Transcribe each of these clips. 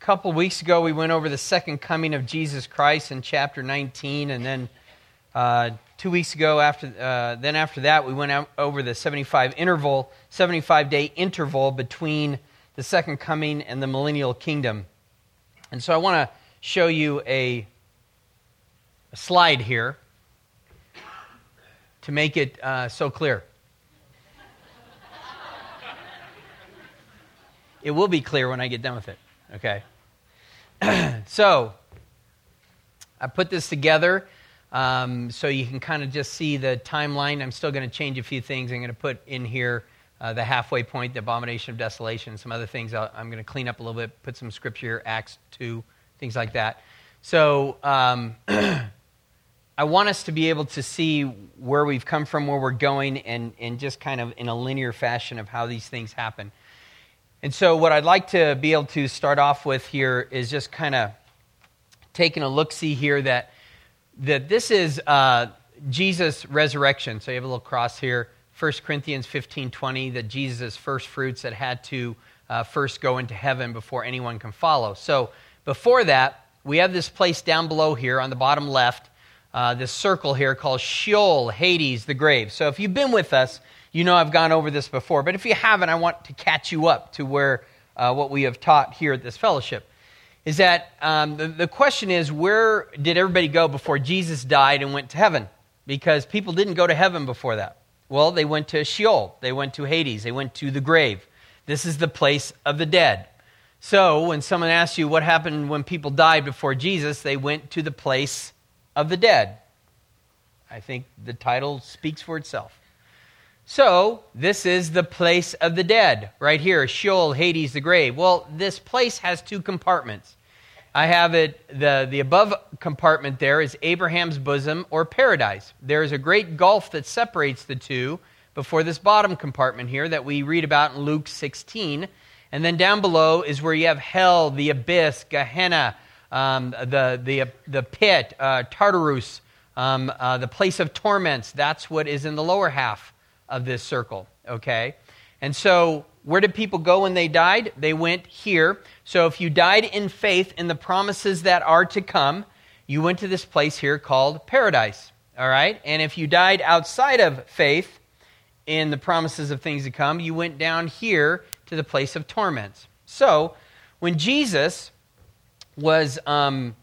couple weeks ago, we went over the second coming of Jesus Christ in chapter 19, and then 2 weeks ago, after that, we went over the 75-day interval between the second coming and the millennial kingdom. And so I want to show you a slide here to make it so clear. It will be clear when I get done with it, okay? So, I put this together so you can kind of just see the timeline. I'm still going to change a few things. I'm going to put in here the halfway point, the abomination of desolation, some other things I'm going to clean up a little bit, put some scripture, Acts 2, things like that. So, I want us to be able to see where we've come from, where we're going, and just kind of in a linear fashion of how these things happen. And so what I'd like to be able to start off with here is just kind of taking a look-see here that this is Jesus' resurrection. So you have a little cross here, 1 Corinthians 15:20, that Jesus is first fruits that had to first go into heaven before anyone can follow. So before that, we have this place down below here on the bottom left, this circle here called Sheol, Hades, the grave. So if you've been with us, you know I've gone over this before, but if you haven't, I want to catch you up to where what we have taught here at this fellowship. Is that the question is, where did everybody go before Jesus died and went to heaven? Because people didn't go to heaven before that. Well, they went to Sheol, they went to Hades, they went to the grave. This is the place of the dead. So when someone asks you what happened when people died before Jesus, they went to the place of the dead. I think the title speaks for itself. So, this is the place of the dead, right here, Sheol, Hades, the grave. Well, this place has two compartments. I have it, the above compartment there is Abraham's bosom or paradise. There is a great gulf that separates the two before this bottom compartment here that we read about in Luke 16. And then down below is where you have hell, the abyss, Gehenna, the pit, Tartarus, the place of torments. That's what is in the lower half of this circle, okay? And so, where did people go when they died? They went here. So if you died in faith in the promises that are to come, you went to this place here called paradise, all right? And if you died outside of faith in the promises of things to come, you went down here to the place of torments. So, when Jesus was hanging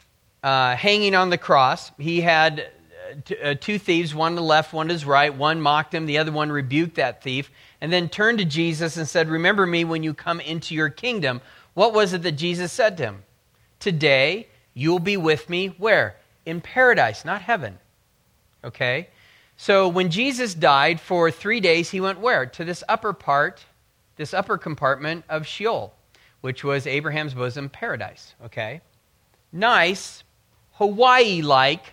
on the cross, he had two thieves, one to the left, one to his right. One mocked him, the other one rebuked that thief, and then turned to Jesus and said, "Remember me when you come into your kingdom." What was it that Jesus said to him? "Today you'll be with me," where? In paradise, not heaven. Okay? So when Jesus died for 3 days, he went where? To this upper part, this upper compartment of Sheol, which was Abraham's bosom, paradise. Okay? Nice, Hawaii-like,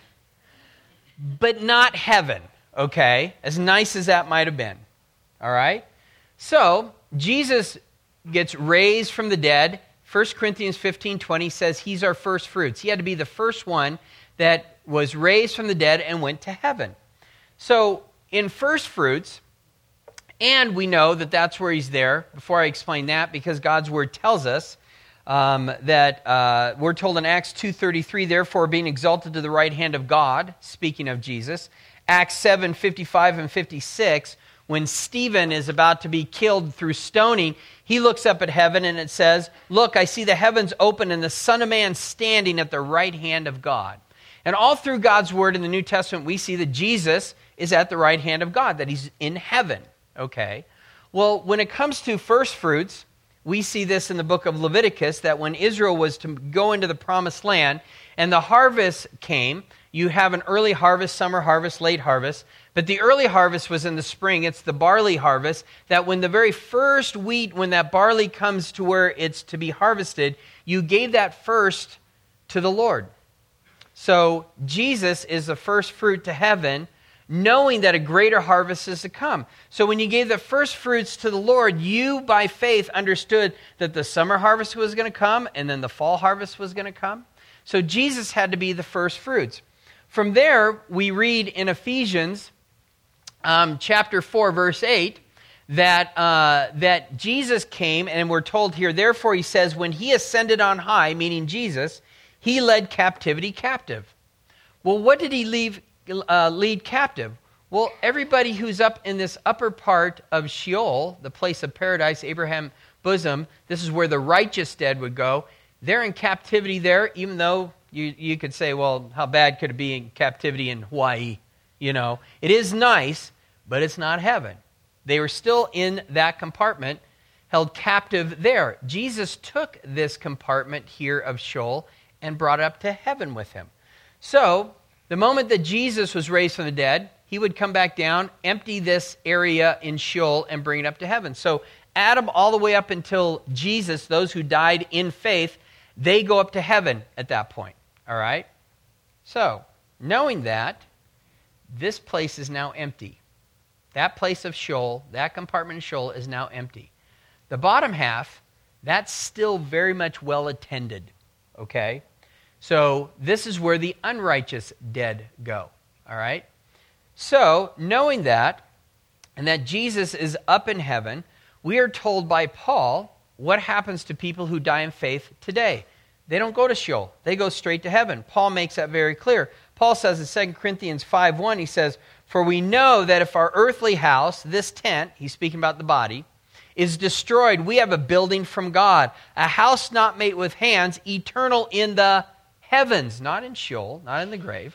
but not heaven, okay? As nice as that might have been, all right? So, Jesus gets raised from the dead. 1 Corinthians 15:20 says he's our first fruits. He had to be the first one that was raised from the dead and went to heaven. So, in first fruits, and we know that that's where he's there, before I explain that, because God's word tells us that we're told in Acts 2:33, therefore being exalted to the right hand of God, speaking of Jesus. Acts 7:55 and 56, when Stephen is about to be killed through stoning, he looks up at heaven and it says, "Look, I see the heavens open and the Son of Man standing at the right hand of God." And all through God's word in the New Testament, we see that Jesus is at the right hand of God, that he's in heaven. Okay? Well, when it comes to first fruits, we see this in the book of Leviticus, that when Israel was to go into the promised land and the harvest came, you have an early harvest, summer harvest, late harvest. But the early harvest was in the spring. It's the barley harvest, that when the very first wheat, when that barley comes to where it's to be harvested, you gave that first to the Lord. So Jesus is the first fruit to heaven, knowing that a greater harvest is to come. So when you gave the first fruits to the Lord, you, by faith, understood that the summer harvest was going to come and then the fall harvest was going to come. So Jesus had to be the first fruits. From there, we read in Ephesians chapter 4, verse 8, that Jesus came, and we're told here, therefore he says, when he ascended on high, meaning Jesus, he led captivity captive. Well, what did he lead captive? Well, everybody who's up in this upper part of Sheol, the place of paradise, Abraham's bosom, this is where the righteous dead would go. They're in captivity there, even though you could say, well, how bad could it be in captivity in Hawaii? You know, it is nice, but it's not heaven. They were still in that compartment, held captive there. Jesus took this compartment here of Sheol and brought it up to heaven with him. So, the moment that Jesus was raised from the dead, he would come back down, empty this area in Sheol, and bring it up to heaven. So, Adam all the way up until Jesus, those who died in faith, they go up to heaven at that point. All right? So, knowing that, this place is now empty. That place of Sheol, that compartment of Sheol is now empty. The bottom half, that's still very much well attended. Okay? So, this is where the unrighteous dead go. All right? So, knowing that, and that Jesus is up in heaven, we are told by Paul what happens to people who die in faith today. They don't go to Sheol. They go straight to heaven. Paul makes that very clear. Paul says in 2 Corinthians 5:1, he says, for we know that if our earthly house, this tent, he's speaking about the body, is destroyed, we have a building from God, a house not made with hands, eternal in the heavens, not in Sheol, not in the grave.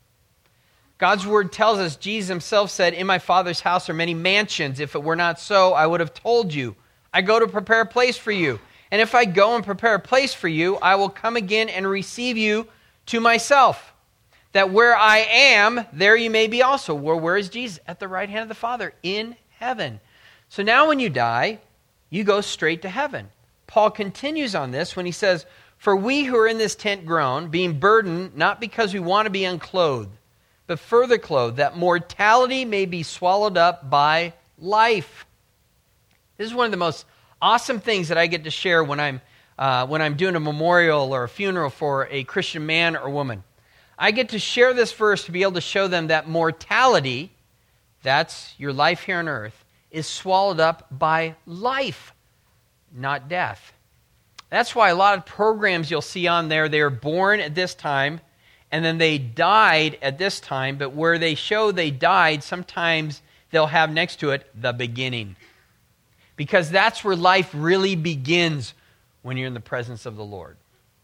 God's word tells us, Jesus himself said, in my Father's house are many mansions. If it were not so, I would have told you. I go to prepare a place for you. And if I go and prepare a place for you, I will come again and receive you to myself, that where I am, there you may be also. Where is Jesus? At the right hand of the Father, in heaven. So now when you die, you go straight to heaven. Paul continues on this when he says, for we who are in this tent groan, being burdened, not because we want to be unclothed, but further clothed, that mortality may be swallowed up by life. This is one of the most awesome things that I get to share when I'm doing a memorial or a funeral for a Christian man or woman. I get to share this verse to be able to show them that mortality, that's your life here on earth, is swallowed up by life, not death. That's why a lot of programs you'll see on there, they are born at this time, and then they died at this time, but where they show they died, sometimes they'll have next to it, the beginning. Because that's where life really begins when you're in the presence of the Lord.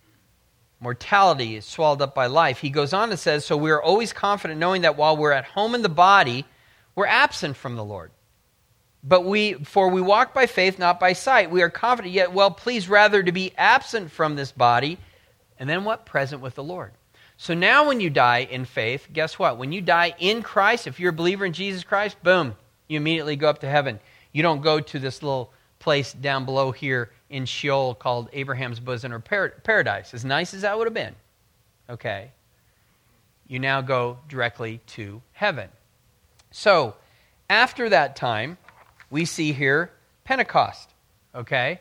Mortality is swallowed up by life. He goes on and says, so we are always confident knowing that while we're at home in the body, we're absent from the Lord. For we walk by faith, not by sight. We are confident, yet well pleased rather to be absent from this body, and then what? Present with the Lord. So now when you die in faith, guess what? When you die in Christ, if you're a believer in Jesus Christ, boom, you immediately go up to heaven. You don't go to this little place down below here in Sheol called Abraham's bosom or paradise. As nice as that would have been, okay, you now go directly to heaven. So, after that time, we see here Pentecost, okay?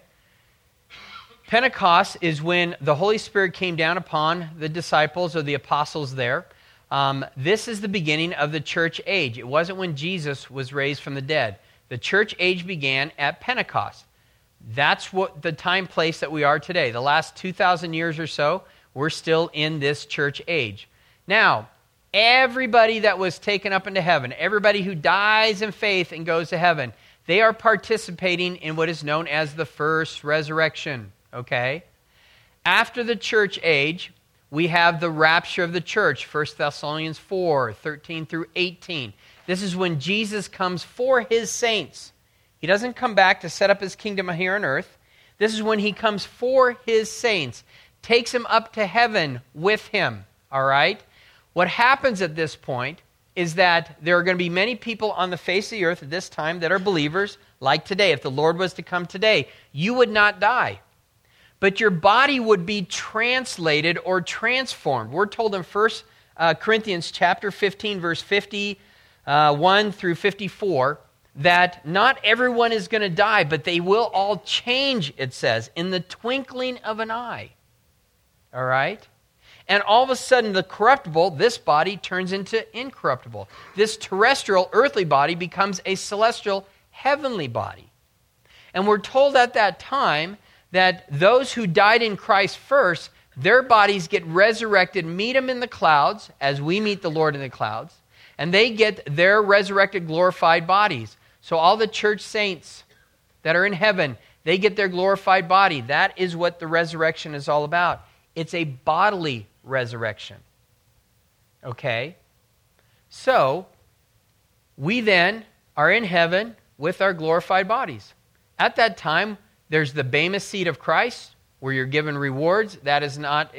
Pentecost is when the Holy Spirit came down upon the disciples or the apostles there. This is the beginning of the church age. It wasn't when Jesus was raised from the dead. The church age began at Pentecost. That's what the time place that we are today. The last 2,000 years or so, we're still in this church age. Now, everybody that was taken up into heaven, everybody who dies in faith and goes to heaven, they are participating in what is known as the first resurrection, okay? After the church age, we have the rapture of the church, 1 Thessalonians 4, 13 through 18. This is when Jesus comes for his saints. He doesn't come back to set up his kingdom here on earth. This is when he comes for his saints, takes them up to heaven with him, all right? What happens at this point is that there are going to be many people on the face of the earth at this time that are believers, like today. If the Lord was to come today, you would not die. But your body would be translated or transformed. We're told in 1 Corinthians chapter 15, verse 51 through 54, that not everyone is going to die, but they will all change, it says, in the twinkling of an eye. All right? And all of a sudden, the corruptible, this body, turns into incorruptible. This terrestrial, earthly body becomes a celestial, heavenly body. And we're told at that time that those who died in Christ first, their bodies get resurrected, meet him in the clouds, as we meet the Lord in the clouds, and they get their resurrected, glorified bodies. So all the church saints that are in heaven, they get their glorified body. That is what the resurrection is all about. It's a bodily resurrection. Okay? So, we then are in heaven with our glorified bodies. At that time, there's the Bema seat of Christ, where you're given rewards. That is not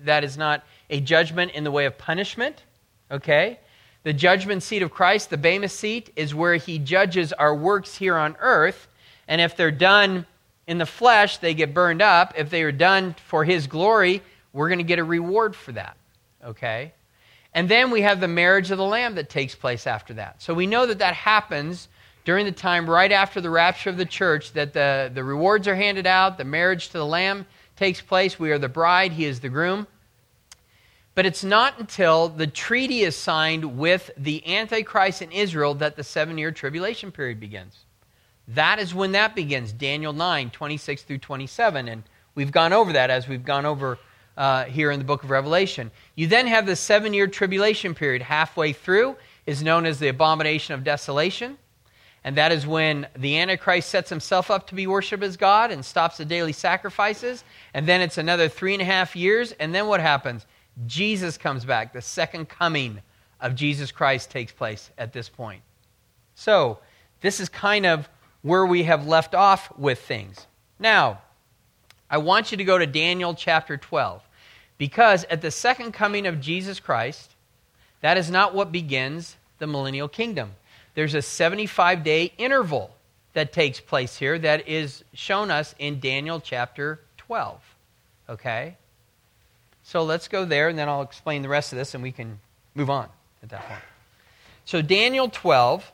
a judgment in the way of punishment. Okay? The judgment seat of Christ, the Bema seat, is where he judges our works here on earth. And if they're done in the flesh, they get burned up. If they are done for his glory, we're going to get a reward for that. Okay? And then we have the marriage of the Lamb that takes place after that. So we know that that happens during the time right after the rapture of the church, that the rewards are handed out, the marriage to the Lamb takes place. We are the bride, he is the groom. But it's not until the treaty is signed with the Antichrist in Israel that the 7-year tribulation period begins. That is when that begins, Daniel 9, 26 through 27. And we've gone over that as we've gone over here in the book of Revelation. You then have the 7-year tribulation period. Halfway through is known as the abomination of desolation. And that is when the Antichrist sets himself up to be worshipped as God and stops the daily sacrifices. And then it's another 3.5 years. And then what happens? Jesus comes back. The second coming of Jesus Christ takes place at this point. So, this is kind of where we have left off with things. Now, I want you to go to Daniel chapter 12. Because at the second coming of Jesus Christ, that is not what begins the millennial kingdom. There's a 75-day interval that takes place here that is shown us in Daniel chapter 12. Okay? So let's go there, and then I'll explain the rest of this, and we can move on at that point. So Daniel 12,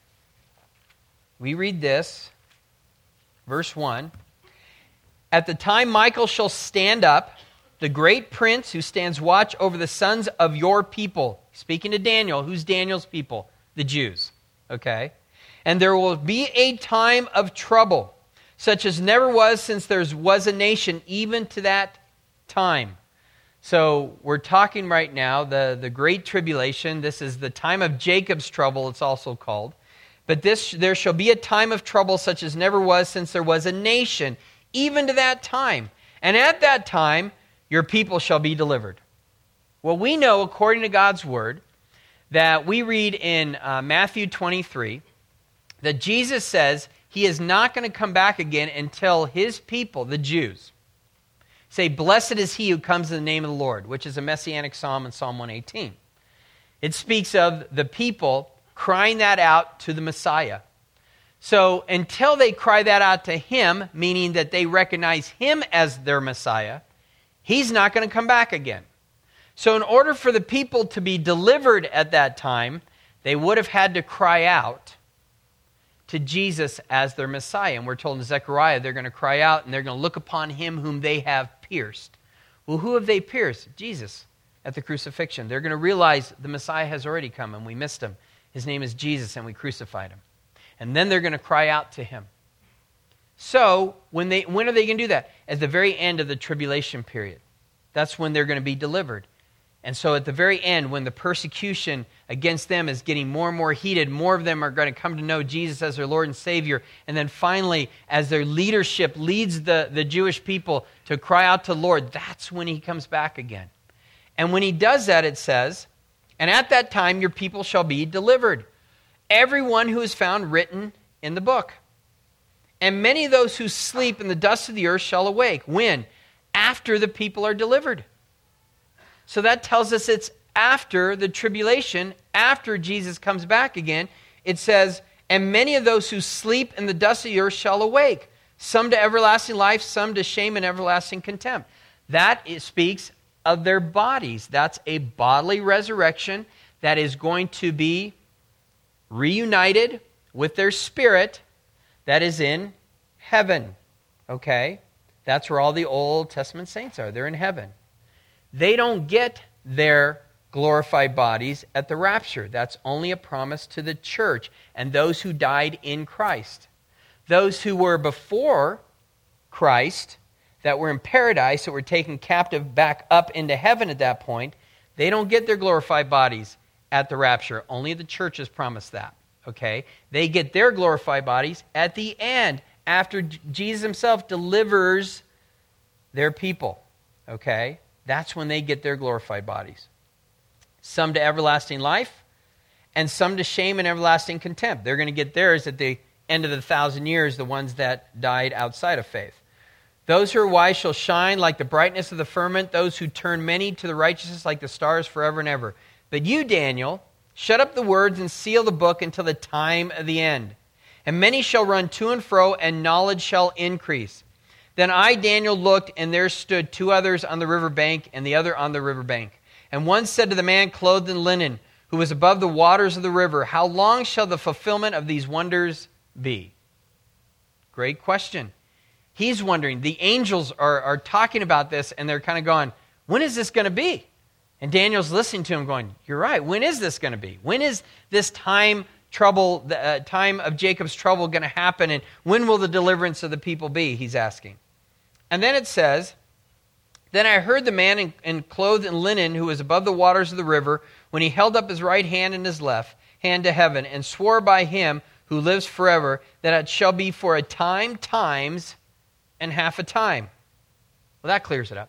we read this, verse 1. At the time Michael shall stand up, the great prince who stands watch over the sons of your people. Speaking to Daniel, who's Daniel's people? The Jews. Okay? And there will be a time of trouble, such as never was since there was a nation, even to that time. So we're talking right now, the Great Tribulation. This is the time of Jacob's trouble, it's also called. But there shall be a time of trouble such as never was since there was a nation, even to that time. And at that time, your people shall be delivered. Well, we know, according to God's word, that we read in Matthew 23, that Jesus says he is not going to come back again until his people, the Jews, say, "Blessed is he who comes in the name of the Lord," which is a messianic psalm in Psalm 118. It speaks of the people crying that out to the Messiah. So until they cry that out to him, meaning that they recognize him as their Messiah, he's not going to come back again. So in order for the people to be delivered at that time, they would have had to cry out to Jesus as their Messiah. And we're told in Zechariah they're going to cry out and they're going to look upon him whom they have pierced. Well, who have they pierced? Jesus at the crucifixion. They're going to realize the Messiah has already come and we missed him. His name is Jesus and we crucified him. And then they're going to cry out to him. So, when are they going to do that? At the very end of the tribulation period. That's when they're going to be delivered. And so at the very end, when the persecution against them is getting more and more heated, more of them are going to come to know Jesus as their Lord and Savior. And then finally, as their leadership leads the Jewish people to cry out to the Lord, that's when he comes back again. And when he does that, it says, "And at that time your people shall be delivered, everyone who is found written in the book. And many of those who sleep in the dust of the earth shall awake." When? After the people are delivered. So that tells us it's after the tribulation, after Jesus comes back again. It says, "And many of those who sleep in the dust of the earth shall awake, some to everlasting life, some to shame and everlasting contempt." That speaks of their bodies. That's a bodily resurrection that is going to be reunited with their spirit that is in heaven. Okay? That's where all the Old Testament saints are. They're in heaven. They don't get their glorified bodies at the rapture. That's only a promise to the church and those who died in Christ. Those who were before Christ, that were in paradise, that were taken captive back up into heaven at that point, they don't get their glorified bodies at the rapture. Only the church has promised that. Okay? They get their glorified bodies at the end, after Jesus himself delivers their people. Okay? That's when they get their glorified bodies. Some to everlasting life, and some to shame and everlasting contempt. They're going to get theirs at the end of the 1,000 years, the ones that died outside of faith. Those who are wise shall shine like the brightness of the firmament, those who turn many to the righteousness like the stars forever and ever. But you, Daniel, shut up the words and seal the book until the time of the end. And many shall run to and fro, and knowledge shall increase. Then I, Daniel, looked, and there stood two others on the river bank, and the other on the river bank. And one said to the man clothed in linen, who was above the waters of the river, how long shall the fulfillment of these wonders be? Great question. He's wondering. The angels are talking about this, and they're kind of going, when is this going to be? And Daniel's listening to him going, you're right, when is this going to be? When is this time of Jacob's trouble going to happen, and when will the deliverance of the people be? He's asking. And then it says, then I heard the man clothed in linen who was above the waters of the river, when he held up his right hand and his left hand to heaven, and swore by him who lives forever, that it shall be for a time, times, and half a time. Well, that clears it up.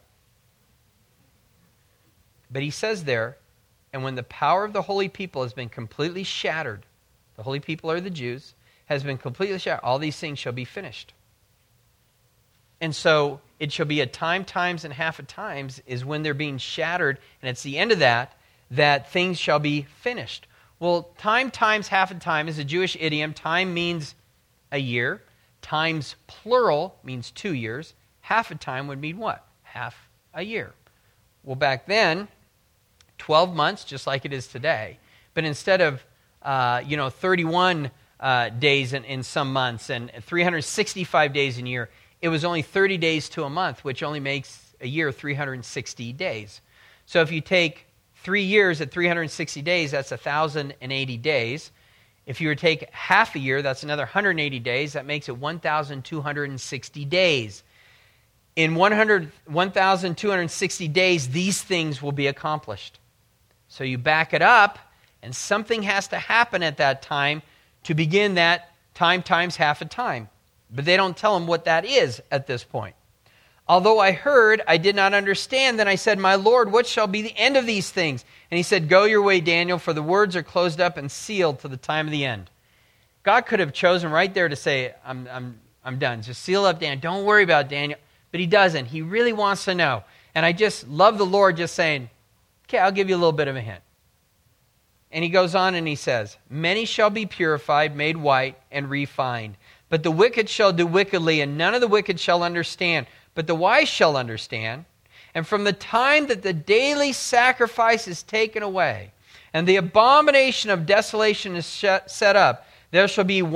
But he says there, and when the power of the holy people has been completely shattered, the holy people are the Jews, has been completely shattered, all these things shall be finished. And so it shall be a time, times, and half a times is when they're being shattered, and it's the end of that things shall be finished. Well, time, times, half a time is a Jewish idiom. Time means a year. Times, plural, means 2 years. Half a time would mean what? Half a year. Well, back then, 12 months, just like it is today. But instead of 31 days in some months and 365 days in a year, it was only 30 days to a month, which only makes a year 360 days. So if you take 3 years at 360 days, that's 1,080 days. If you were to take half a year, that's another 180 days. That makes it 1,260 days. In 1,260 days, these things will be accomplished. So you back it up, and something has to happen at that time to begin that time times half a time. But they don't tell him what that is at this point. Although I heard, I did not understand. Then I said, my Lord, what shall be the end of these things? And he said, go your way, Daniel, for the words are closed up and sealed to the time of the end. God could have chosen right there to say, I'm done. Just seal up, Daniel. Don't worry about Daniel. But he doesn't. He really wants to know. And I just love the Lord just saying, okay, I'll give you a little bit of a hint. And he goes on and he says, many shall be purified, made white, and refined. But the wicked shall do wickedly, and none of the wicked shall understand. But the wise shall understand. And from the time that the daily sacrifice is taken away, and the abomination of desolation is set up, there shall be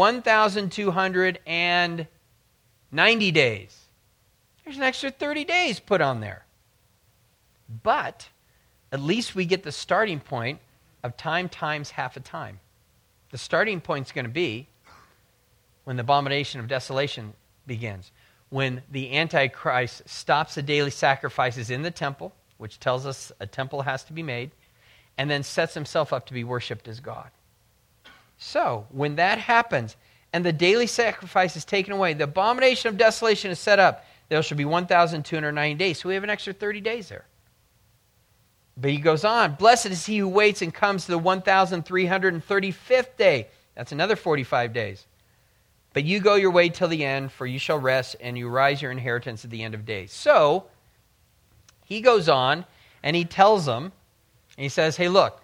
1,290 days. There's an extra 30 days put on there. But at least we get the starting point of time times half a time. The starting point is going to be when the abomination of desolation begins. When the Antichrist stops the daily sacrifices in the temple, which tells us a temple has to be made, and then sets himself up to be worshipped as God. So, when that happens, and the daily sacrifice is taken away, the abomination of desolation is set up, there shall be 1,290 days. So we have an extra 30 days there. But he goes on, blessed is he who waits and comes to the 1,335th day. That's another 45 days. But you go your way till the end, for you shall rest, and you rise your inheritance at the end of days. So, he goes on, and he tells them, and he says, hey, look,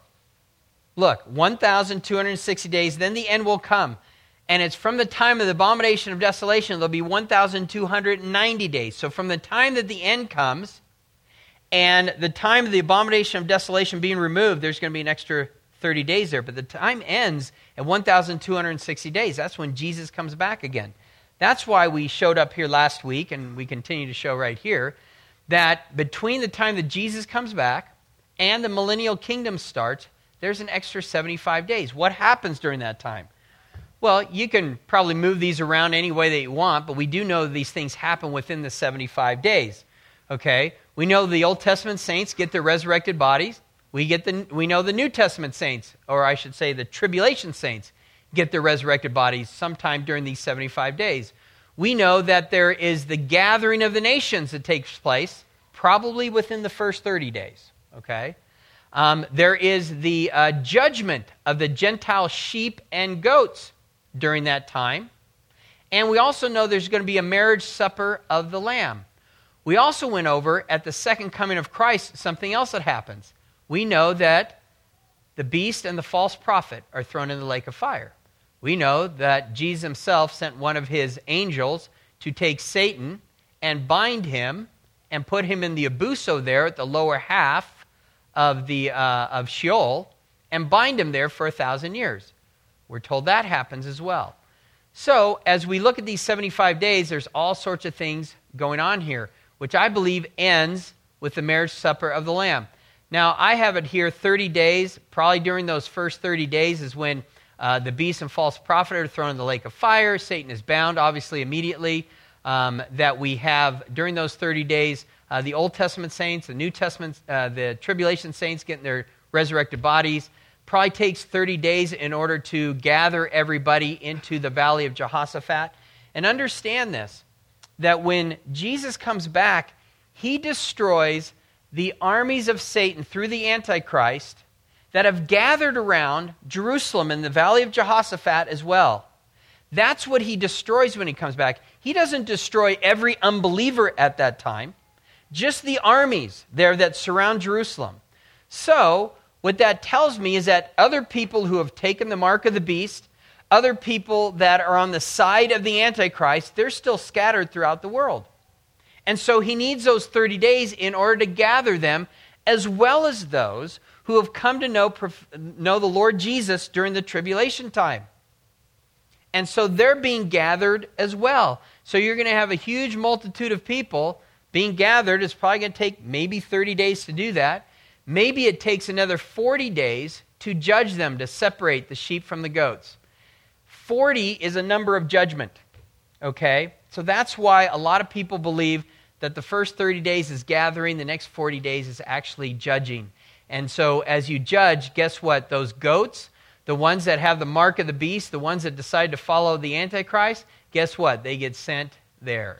1,260 days, then the end will come. And it's from the time of the abomination of desolation, there'll be 1,290 days. So from the time that the end comes, and the time of the abomination of desolation being removed, there's going to be an extra 30 days there. But the time ends at 1,260 days. That's when Jesus comes back again. That's why we showed up here last week, and we continue to show right here, that between the time that Jesus comes back and the millennial kingdom starts, there's an extra 75 days. What happens during that time? Well, you can probably move these around any way that you want, but we do know these things happen within the 75 days. Okay? We know the Old Testament saints get their resurrected bodies. We know the New Testament saints, or I should say the tribulation saints, get their resurrected bodies sometime during these 75 days. We know that there is the gathering of the nations that takes place probably within the first 30 days. Okay? There is the judgment of the Gentile sheep and goats during that time. And we also know there's going to be a marriage supper of the Lamb. We also went over at the second coming of Christ something else that happens. We know that the beast and the false prophet are thrown in the lake of fire. We know that Jesus himself sent one of his angels to take Satan and bind him and put him in the abuso there at the lower half of Sheol and bind him there for 1,000 years. We're told that happens as well. So as we look at these 75 days, there's all sorts of things going on here, which I believe ends with the marriage supper of the Lamb. Now, I have it here 30 days. Probably during those first 30 days is when the beast and false prophet are thrown in the lake of fire. Satan is bound, obviously, immediately. That we have during those 30 days, the Old Testament saints, the New Testament, the tribulation saints getting their resurrected bodies. Probably takes 30 days in order to gather everybody into the valley of Jehoshaphat. And understand this, that when Jesus comes back, he destroys the armies of Satan through the Antichrist that have gathered around Jerusalem in the valley of Jehoshaphat as well. That's what he destroys when he comes back. He doesn't destroy every unbeliever at that time, just the armies there that surround Jerusalem. So, what that tells me is that other people who have taken the mark of the beast, other people that are on the side of the Antichrist, they're still scattered throughout the world. And so he needs those 30 days in order to gather them, as well as those who have come to know the Lord Jesus during the tribulation time. And so they're being gathered as well. So you're going to have a huge multitude of people being gathered. It's probably going to take maybe 30 days to do that. Maybe it takes another 40 days to judge them, to separate the sheep from the goats. 40 is a number of judgment, okay? So that's why a lot of people believe that the first 30 days is gathering, the next 40 days is actually judging. And so as you judge, guess what? Those goats, the ones that have the mark of the beast, the ones that decide to follow the Antichrist, guess what? They get sent there.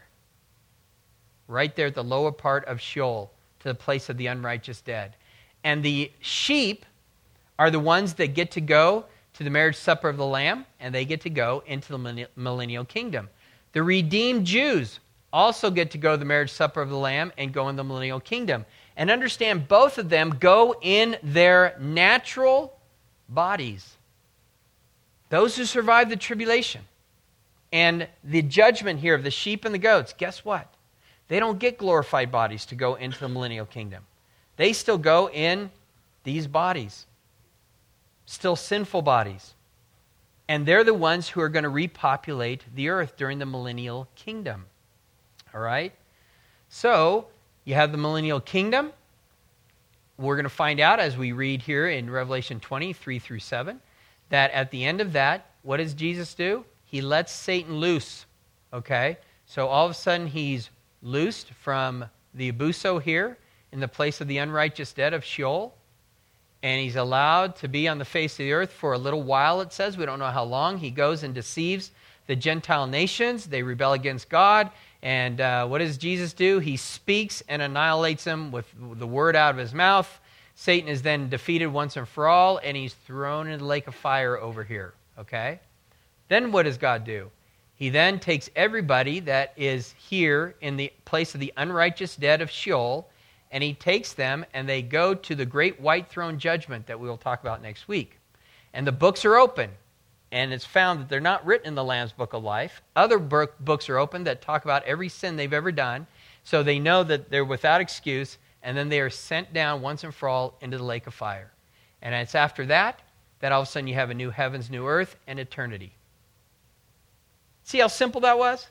Right there at the lower part of Sheol, to the place of the unrighteous dead. And the sheep are the ones that get to go to the marriage supper of the Lamb, and they get to go into the millennial kingdom. The redeemed Jews also get to go to the marriage supper of the Lamb and go in the millennial kingdom. And understand, both of them go in their natural bodies. Those who survive the tribulation and the judgment here of the sheep and the goats, guess what? They don't get glorified bodies to go into the millennial kingdom. They still go in these bodies, still sinful bodies. And they're the ones who are going to repopulate the earth during the millennial kingdom. All right? So, you have the millennial kingdom. We're going to find out as we read here in Revelation 20, 3 through 7, that at the end of that, what does Jesus do? He lets Satan loose. Okay? So all of a sudden he's loosed from the abuso here in the place of the unrighteous dead of Sheol. And he's allowed to be on the face of the earth for a little while, it says. We don't know how long. He goes and deceives the Gentile nations. They rebel against God. And what does Jesus do? He speaks and annihilates them with the word out of his mouth. Satan is then defeated once and for all, and he's thrown in the lake of fire over here. Okay? Then what does God do? He then takes everybody that is here in the place of the unrighteous dead of Sheol, and he takes them, and they go to the great white throne judgment that we will talk about next week. And the books are open, and it's found that they're not written in the Lamb's Book of Life. Other books are open that talk about every sin they've ever done, so they know that they're without excuse, and then they are sent down once and for all into the lake of fire. And it's after that all of a sudden you have a new heavens, new earth, and eternity. See how simple that was?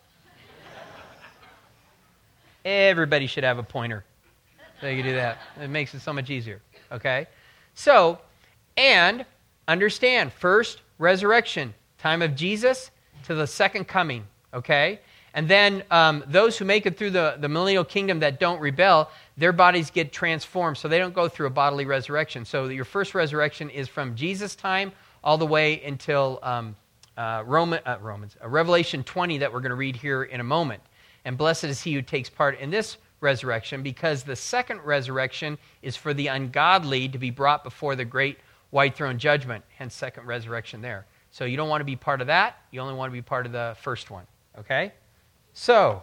Everybody should have a pointer. So you can do that. It makes it so much easier. Okay? So, and understand, first resurrection, time of Jesus to the second coming, okay? And then those who make it through the millennial kingdom that don't rebel, their bodies get transformed, so they don't go through a bodily resurrection. So your first resurrection is from Jesus' time all the way until Revelation 20 that we're going to read here in a moment. And blessed is he who takes part in this resurrection, because the second resurrection is for the ungodly to be brought before the great white throne judgment, hence second resurrection there. So you don't want to be part of that. You only want to be part of the first one, okay? So,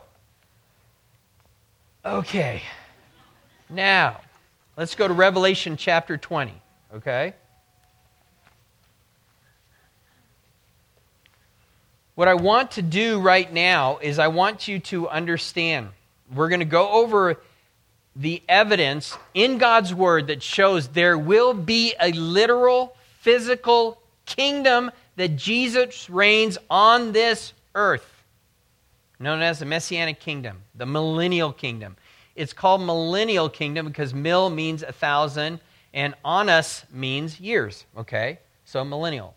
okay. Now, let's go to Revelation chapter 20, okay? What I want to do right now is I want you to understand. We're going to go over the evidence in God's Word that shows there will be a literal, physical kingdom that Jesus reigns on this earth, known as the Messianic kingdom, the millennial kingdom. It's called millennial kingdom because mil means 1,000 and annus means years, okay? So millennial.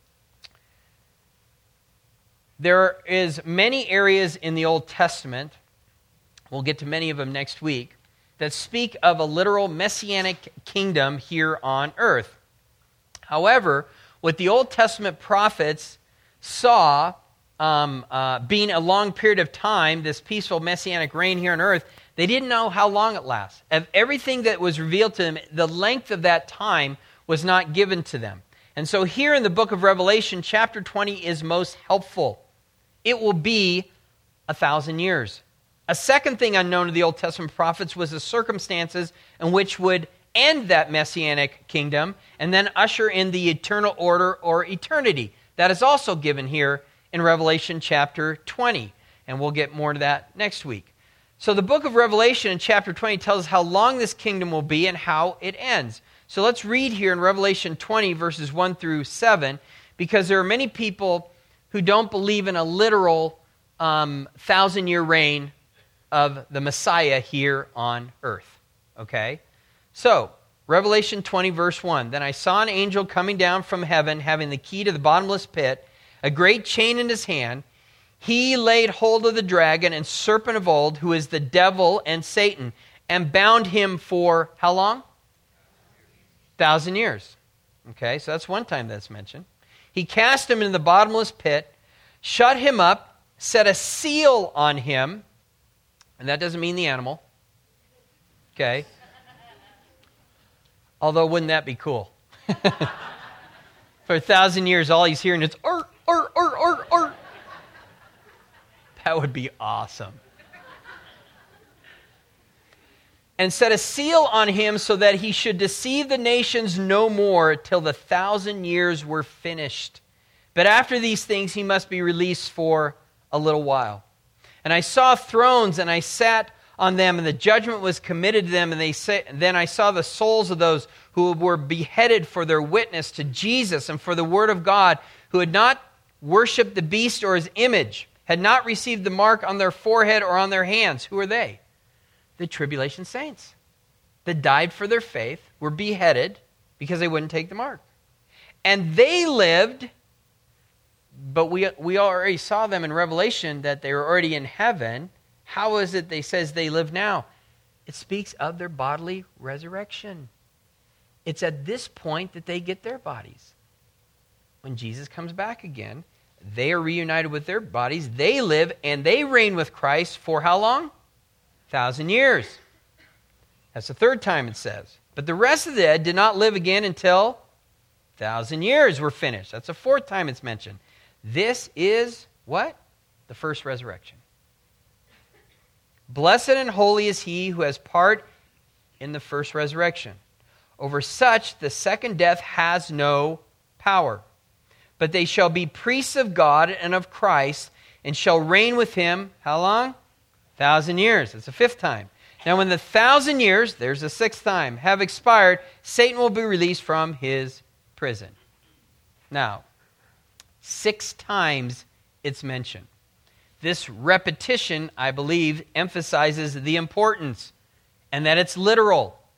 There is many areas in the Old Testament, we'll get to many of them next week, that speak of a literal Messianic kingdom here on earth. However, what the Old Testament prophets saw being a long period of time, this peaceful Messianic reign here on earth, they didn't know how long it lasts. Of everything that was revealed to them, the length of that time was not given to them. And so here in the book of Revelation, chapter 20 is most helpful. It will be 1,000 years. A second thing unknown to the Old Testament prophets was the circumstances in which would end that Messianic kingdom and then usher in the eternal order or eternity. That is also given here in Revelation chapter 20. And we'll get more to that next week. So the book of Revelation in chapter 20 tells us how long this kingdom will be and how it ends. So let's read here in Revelation 20 verses 1 through 7, because there are many people who don't believe in a literal 1,000-year reign of the Messiah here on earth. Okay? So, Revelation 20 verse 1. Then I saw an angel coming down from heaven, having the key to the bottomless pit, a great chain in his hand. He laid hold of the dragon and serpent of old, who is the devil and Satan, and bound him for how long? 1,000 years. Okay, so that's one time that's mentioned. He cast him into the bottomless pit, shut him up, set a seal on him, and that doesn't mean the animal. Okay. Although, wouldn't that be cool? For 1,000 years, all he's hearing is, "Or." That would be awesome. And set a seal on him so that he should deceive the nations no more till the 1,000 years were finished. But after these things he must be released for a little while. And I saw thrones, and I sat on them, and the judgment was committed to them. And then I saw the souls of those who were beheaded for their witness to Jesus and for the word of God, who had not worshipped the beast or his image, had not received the mark on their forehead or on their hands. Who are they? The tribulation saints that died for their faith, were beheaded because they wouldn't take the mark. And they lived, but we already saw them in Revelation that they were already in heaven. How is it they says they live now? It speaks of their bodily resurrection. It's at this point that they get their bodies. When Jesus comes back again, they are reunited with their bodies. They live and they reign with Christ for how long? 1,000 years. That's the third time it says. But the rest of the dead did not live again until 1,000 years were finished. That's the fourth time it's mentioned. This is what? The first resurrection. Blessed and holy is he who has part in the first resurrection. Over such the second death has no power. But they shall be priests of God and of Christ, and shall reign with him, how long? 1,000 years. That's the fifth time. Now when the 1,000 years, there's the sixth time, have expired, Satan will be released from his prison. Now, 6 times it's mentioned. This repetition, I believe, emphasizes the importance and that it's literal.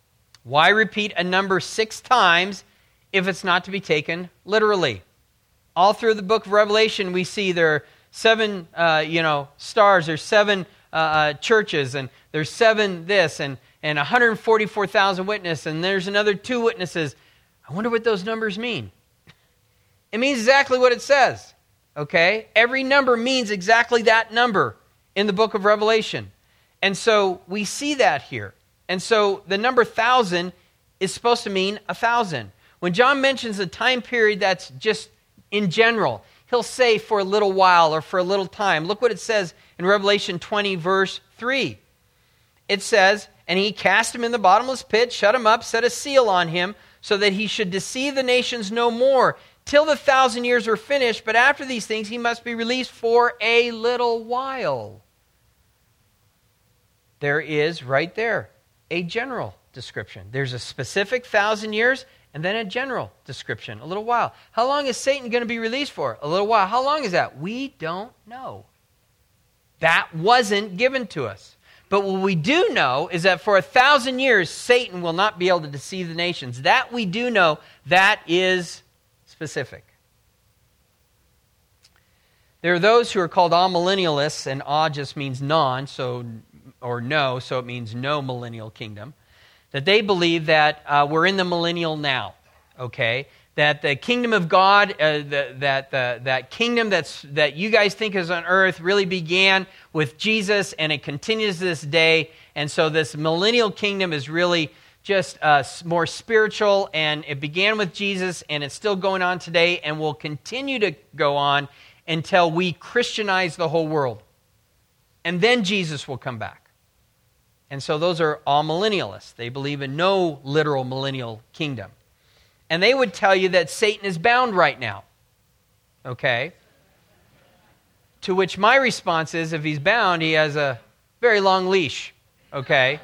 Why repeat a number 6 times if it's not to be taken literally? All through the book of Revelation, we see there are 7, stars. There's 7 churches, and there's 7 this, and 144,000 witnesses, and there's another 2 witnesses. I wonder what those numbers mean. It means exactly what it says. Okay? Every number means exactly that number in the book of Revelation. And so we see that here. And so the number 1,000 is supposed to mean 1,000. When John mentions a time period that's just in general, he'll say for a little while or for a little time. Look what it says in Revelation 20, verse 3. It says, "And he cast him in the bottomless pit, shut him up, set a seal on him, so that he should deceive the nations no more, till the 1,000 years were finished. But after these things he must be released for a little while." There is, right there, a general description. There's a specific 1,000 years, and then a general description, a little while. How long is Satan going to be released for? A little while. How long is that? We don't know. That wasn't given to us. But what we do know is that for 1,000 years, Satan will not be able to deceive the nations. That we do know. That is specific. There are those who are called amillennialists, and "a" just means non, or no, so it means no millennial kingdom. That they believe that we're in the millennial now, okay? That the kingdom of God, that kingdom that you guys think is on earth really began with Jesus, and it continues to this day. And so this millennial kingdom is really just more spiritual, and it began with Jesus, and it's still going on today, and will continue to go on until we Christianize the whole world. And then Jesus will come back. And so those are all millennialists. They believe in no literal millennial kingdom. And they would tell you that Satan is bound right now. Okay? To which my response is, if he's bound, he has a very long leash. Okay?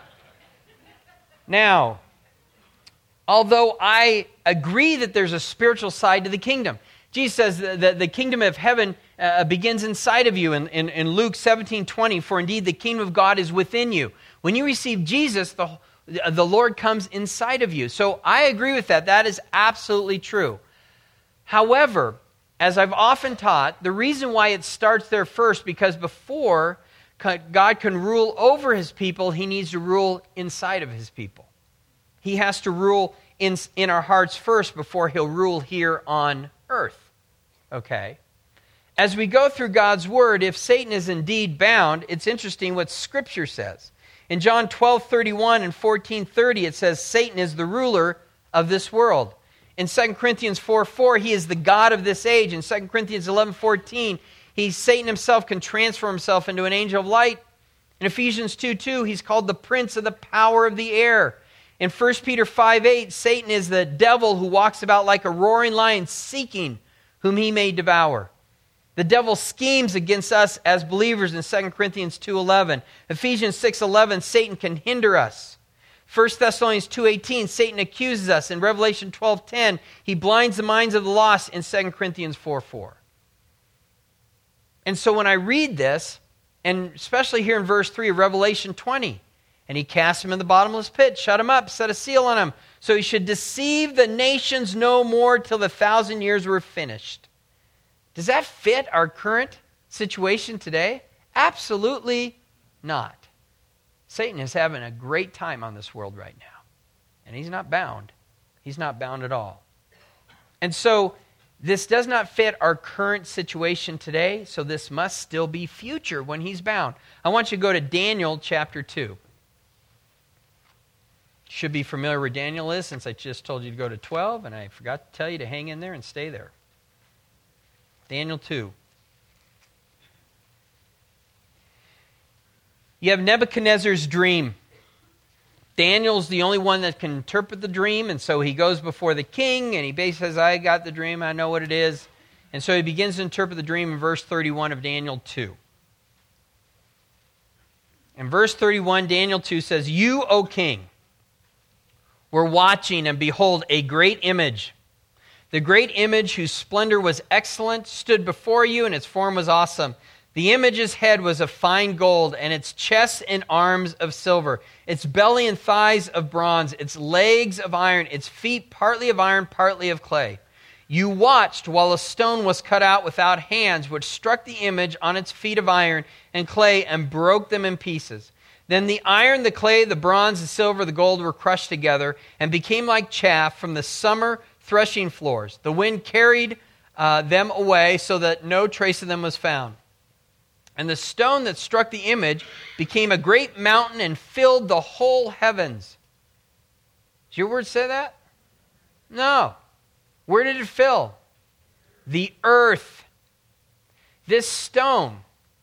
Now, although I agree that there's a spiritual side to the kingdom, Jesus says that the kingdom of heaven begins inside of you in Luke 17:20. "For indeed the kingdom of God is within you." When you receive Jesus, the Lord comes inside of you. So I agree with that. That is absolutely true. However, as I've often taught, the reason why it starts there first, because before God can rule over his people, he needs to rule inside of his people. He has to rule in our hearts first before he'll rule here on earth. Okay? As we go through God's word, if Satan is indeed bound, it's interesting what Scripture says. In John 12:31 and 14:30, it says, Satan is the ruler of this world. In 2 Corinthians 4:4, he is the god of this age. In 2 Corinthians 11:14, Satan himself can transform himself into an angel of light. In Ephesians 2:2, he's called the prince of the power of the air. In 1 Peter 5:8, Satan is the devil who walks about like a roaring lion, seeking whom he may devour. The devil schemes against us as believers in 2 Corinthians 2:11. Ephesians 6:11, Satan can hinder us. 1 Thessalonians 2:18, Satan accuses us. In Revelation 12:10, he blinds the minds of the lost in 2 Corinthians 4:4. And so when I read this, and especially here in verse 3 of Revelation 20, and he cast him in the bottomless pit, shut him up, set a seal on him, so he should deceive the nations no more till the 1,000 years were finished. Does that fit our current situation today? Absolutely not. Satan is having a great time on this world right now. And he's not bound. He's not bound at all. And so this does not fit our current situation today, so this must still be future when he's bound. I want you to go to Daniel chapter 2. Should be familiar where Daniel is, since I just told you to go to 12, and I forgot to tell you to hang in there and stay there. Daniel 2. You have Nebuchadnezzar's dream. Daniel's the only one that can interpret the dream, and so he goes before the king, and he basically says, I got the dream, I know what it is. And so he begins to interpret the dream in verse 31 of Daniel 2. In verse 31, Daniel 2 says, You, O king, were watching, and behold, a great image. The great image, whose splendor was excellent, stood before you, and its form was awesome. The image's head was of fine gold, and its chest and arms of silver, its belly and thighs of bronze, its legs of iron, its feet partly of iron, partly of clay. You watched while a stone was cut out without hands, which struck the image on its feet of iron and clay and broke them in pieces. Then the iron, the clay, the bronze, the silver, the gold were crushed together and became like chaff from the summer threshing floors. The wind carried them away so that no trace of them was found. And the stone that struck the image became a great mountain and filled the whole heavens. Does your word say that? No. Where did it fill? The earth. This stone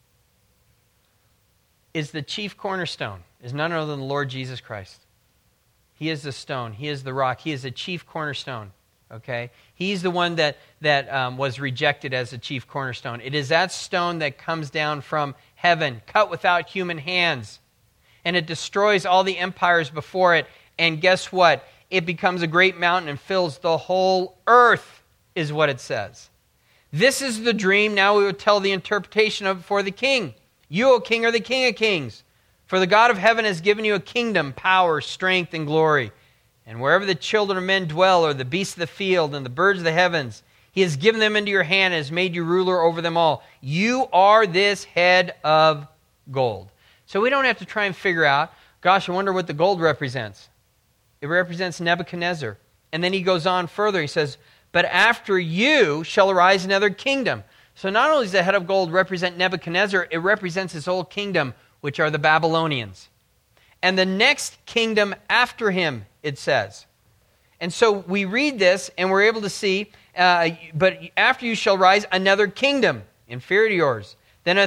is the chief cornerstone, is none other than the Lord Jesus Christ. He is the stone. He is the rock. He is the chief cornerstone. Okay? He's the one that was rejected as the chief cornerstone. It is that stone that comes down from heaven, cut without human hands. And it destroys all the empires before it. And guess what? It becomes a great mountain and fills the whole earth, is what it says. This is the dream. Now we will tell the interpretation of it for the king. You, O king, are the king of kings. For the God of heaven has given you a kingdom, power, strength, and glory. And wherever the children of men dwell, or the beasts of the field, and the birds of the heavens, He has given them into your hand and has made you ruler over them all. You are this head of gold. So we don't have to try and figure out, gosh, I wonder what the gold represents. It represents Nebuchadnezzar. And then he goes on further. He says, but after you shall arise another kingdom. So not only does the head of gold represent Nebuchadnezzar, it represents his whole kingdom, which are the Babylonians. And the next kingdom after him, it says. And so we read this and we're able to see, but after you shall rise another kingdom, inferior to yours. Then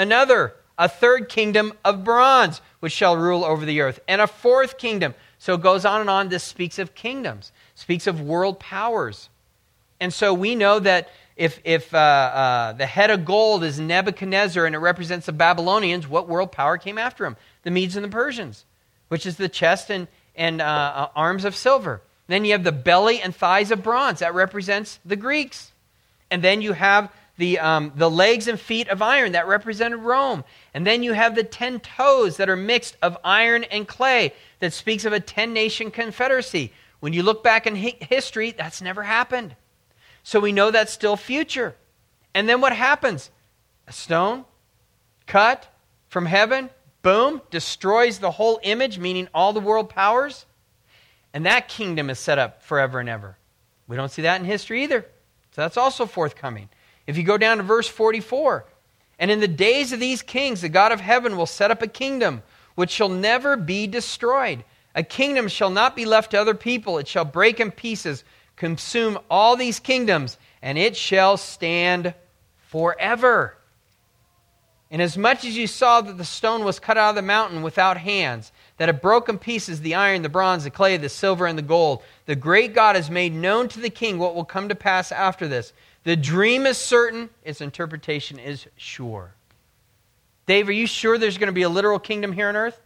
a third kingdom of bronze, which shall rule over the earth. And a fourth kingdom. So it goes on and on. This speaks of kingdoms, speaks of world powers. And so we know that if the head of gold is Nebuchadnezzar and it represents the Babylonians, what world power came after him? The Medes and the Persians, which is the chest and arms of silver. Then you have the belly and thighs of bronze. That represents the Greeks. And then you have the legs and feet of iron. That represented Rome. And then you have the 10 toes that are mixed of iron and clay. That speaks of a 10-nation confederacy. When you look back in history, that's never happened. So we know that's still future. And then what happens? A stone cut from heaven, boom, destroys the whole image, meaning all the world powers. And that kingdom is set up forever and ever. We don't see that in history either. So that's also forthcoming. If you go down to verse 44, and in the days of these kings, the God of heaven will set up a kingdom which shall never be destroyed. A kingdom shall not be left to other people. It shall break in pieces, consume all these kingdoms, and it shall stand forever. Inasmuch as you saw that the stone was cut out of the mountain without hands, that it broke in pieces the iron, the bronze, the clay, the silver, and the gold, the great God has made known to the king what will come to pass after this. The dream is certain, its interpretation is sure. Dave, are you sure there's going to be a literal kingdom here on earth?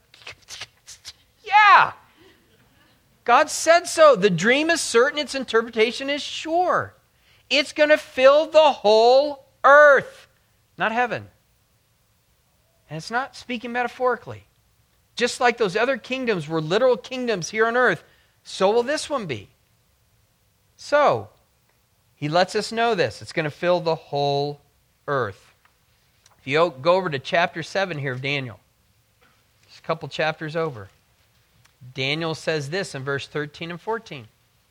Yeah. God said so. The dream is certain, its interpretation is sure. It's going to fill the whole earth, not heaven. And it's not speaking metaphorically. Just like those other kingdoms were literal kingdoms here on earth, so will this one be. So, he lets us know this. It's going to fill the whole earth. If you go over to chapter 7 here of Daniel, just a couple chapters over, Daniel says this in verse 13 and 14.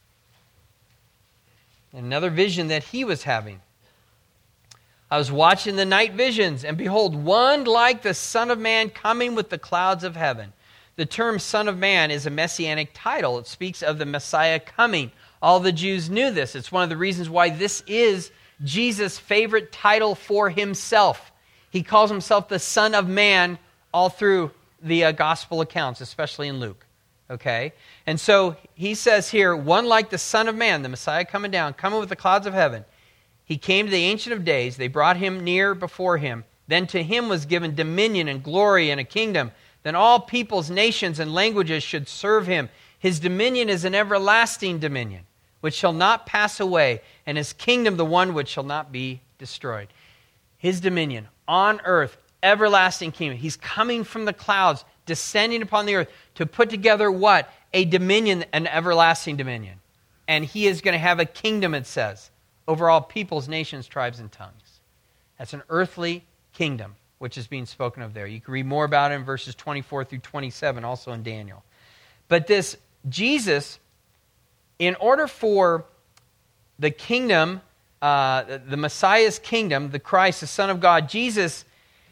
Another vision that he was having. I was watching the night visions, and behold, one like the Son of Man coming with the clouds of heaven. The term Son of Man is a messianic title. It speaks of the Messiah coming. All the Jews knew this. It's one of the reasons why this is Jesus' favorite title for himself. He calls himself the Son of Man all through the gospel accounts, especially in Luke. Okay? And so he says here, one like the Son of Man, the Messiah coming down, coming with the clouds of heaven. He came to the Ancient of Days. They brought him near before him. Then to him was given dominion and glory and a kingdom. Then all peoples, nations, and languages should serve him. His dominion is an everlasting dominion, which shall not pass away, and his kingdom the one which shall not be destroyed. His dominion, on earth, everlasting kingdom. He's coming from the clouds, descending upon the earth to put together what? A dominion, an everlasting dominion. And he is going to have a kingdom, it says, over all peoples, nations, tribes, and tongues. That's an earthly kingdom, which is being spoken of there. You can read more about it in verses 24 through 27, also in Daniel. But this Jesus, in order for the kingdom, the Messiah's kingdom, the Christ, the Son of God, Jesus,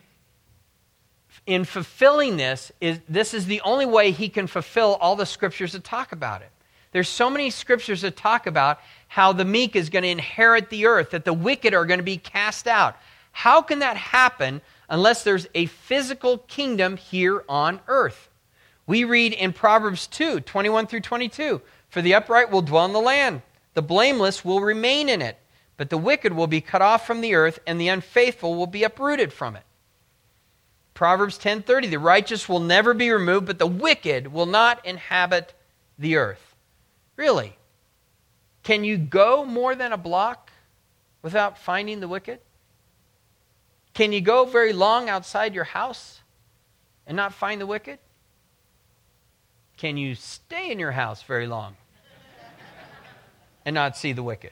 in fulfilling this is the only way he can fulfill all the scriptures that talk about it. There's so many scriptures that talk about how the meek is going to inherit the earth, that the wicked are going to be cast out. How can that happen unless there's a physical kingdom here on earth? We read in Proverbs 2, 21 through 22, "For the upright will dwell in the land, the blameless will remain in it, but the wicked will be cut off from the earth, and the unfaithful will be uprooted from it." Proverbs 10:30, "The righteous will never be removed, but the wicked will not inhabit the earth." Really? Can you go more than a block without finding the wicked? Can you go very long outside your house and not find the wicked? Can you stay in your house very long and not see the wicked?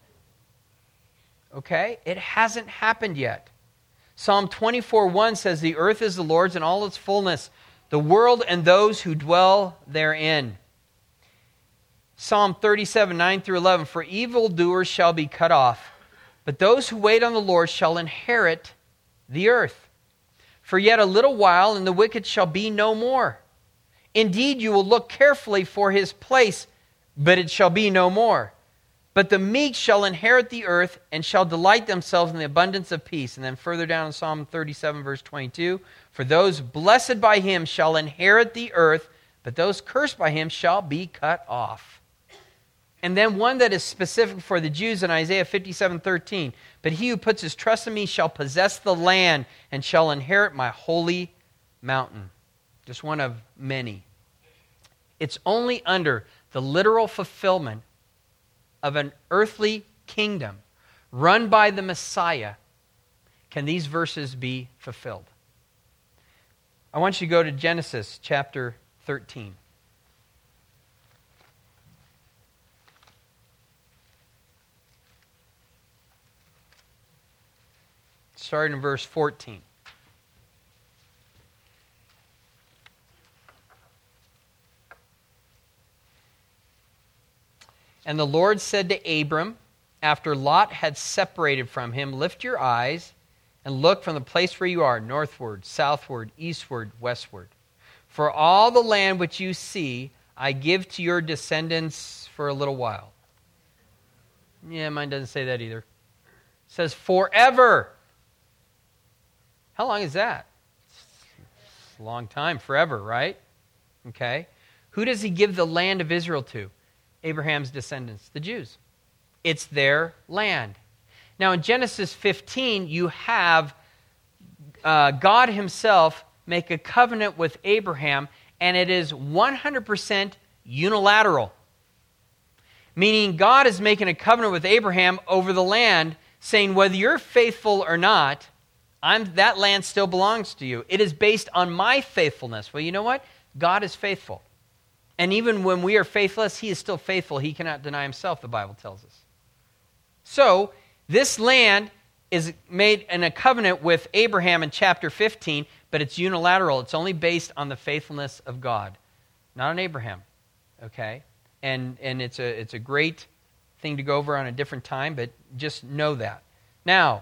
Okay? It hasn't happened yet. Psalm 24:1 says, "The earth is the Lord's and all its fullness, the world and those who dwell therein." Psalm 37:9 through 11, "For evildoers shall be cut off, but those who wait on the Lord shall inherit the earth. For yet a little while, and the wicked shall be no more. Indeed, you will look carefully for his place, but it shall be no more. But the meek shall inherit the earth and shall delight themselves in the abundance of peace." And then further down in Psalm 37, verse 22, "For those blessed by him shall inherit the earth, but those cursed by him shall be cut off." And then one that is specific for the Jews in Isaiah 57:13, "But he who puts his trust in me shall possess the land and shall inherit my holy mountain." Just one of many. It's only under the literal fulfillment of an earthly kingdom run by the Messiah can these verses be fulfilled. I want you to go to Genesis chapter 13. Starting in verse 14. "And the Lord said to Abram, after Lot had separated from him, 'Lift your eyes and look from the place where you are, northward, southward, eastward, westward. For all the land which you see, I give to your descendants for a little while.'" Yeah, mine doesn't say that either. It says forever. How long is that? It's a long time, forever, right? Okay. Who does he give the land of Israel to? Abraham's descendants, the Jews. It's their land. Now in Genesis 15, you have God himself make a covenant with Abraham, and it is 100% unilateral. Meaning God is making a covenant with Abraham over the land, saying whether you're faithful or not, that land still belongs to you. It is based on my faithfulness. Well, you know what? God is faithful. And even when we are faithless, he is still faithful. He cannot deny himself, the Bible tells us. So, this land is made in a covenant with Abraham in chapter 15, but it's unilateral. It's only based on the faithfulness of God, not on Abraham. Okay? And it's a great thing to go over on a different time, but just know that. Now,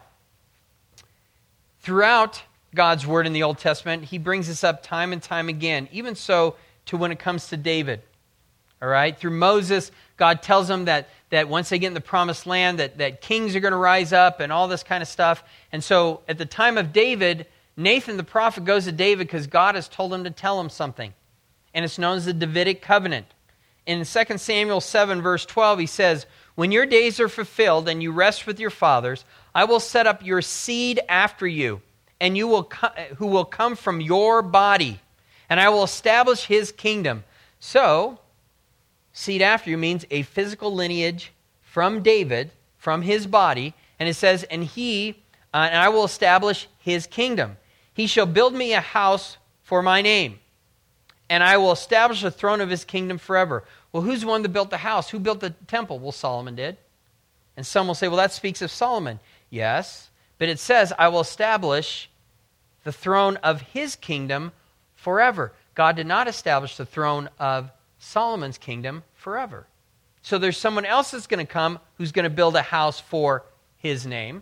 throughout God's word in the Old Testament, he brings this up time and time again, even so to when it comes to David. All right? Through Moses, God tells them that once they get in the promised land, that kings are going to rise up and all this kind of stuff. And so at the time of David, Nathan the prophet goes to David because God has told him to tell him something. And it's known as the Davidic covenant. In 2 Samuel 7, verse 12, he says, "When your days are fulfilled and you rest with your fathers, I will set up your seed after you, and who will come from your body, and I will establish his kingdom." So, seed after you means a physical lineage from David, from his body, and it says, "And he and I will establish his kingdom. He shall build me a house for my name, and I will establish the throne of his kingdom forever. Well, who's the one that built the house? Who built the temple? Well, Solomon did. And some will say, well, that speaks of Solomon. Yes, but it says, I will establish the throne of his kingdom forever. God did not establish the throne of Solomon's kingdom forever. So there's someone else that's going to come who's going to build a house for his name.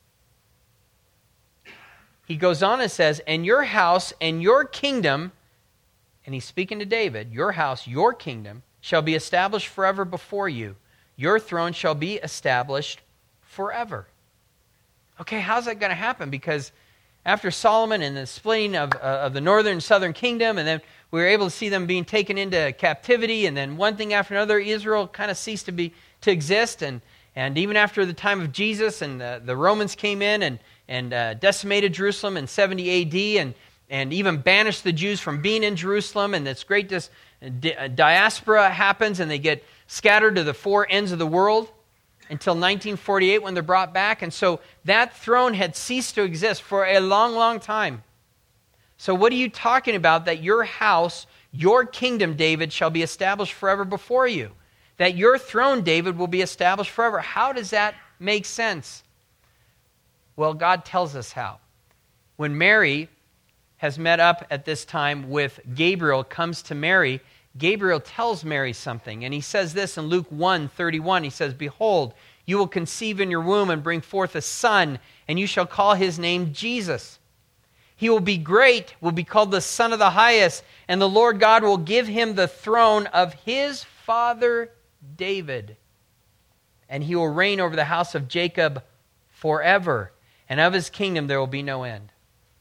He goes on and says, and your house and your kingdom, and he's speaking to David, your house, your kingdom, shall be established forever before you. Your throne shall be established forever. Okay, how's that going to happen? Because after Solomon and the splitting of the northern and southern kingdom, and then we were able to see them being taken into captivity, and then one thing after another, Israel kind of ceased to exist, and even after the time of Jesus, and the Romans came in and decimated Jerusalem in 70 AD, and even banished the Jews from being in Jerusalem, and this great diaspora happens, and they get scattered to the four ends of the world until 1948 when they're brought back. And so that throne had ceased to exist for a long, long time. So what are you talking about that your house, your kingdom, David, shall be established forever before you? That your throne, David, will be established forever. How does that make sense? Well, God tells us how. When Mary has met up at this time with Gabriel, comes to Mary, Gabriel tells Mary something, and he says this in Luke 1:31. He says, behold, you will conceive in your womb and bring forth a son, and you shall call his name Jesus. He will be great, will be called the Son of the Highest, and the Lord God will give him the throne of his father David. And he will reign over the house of Jacob forever, and of his kingdom there will be no end.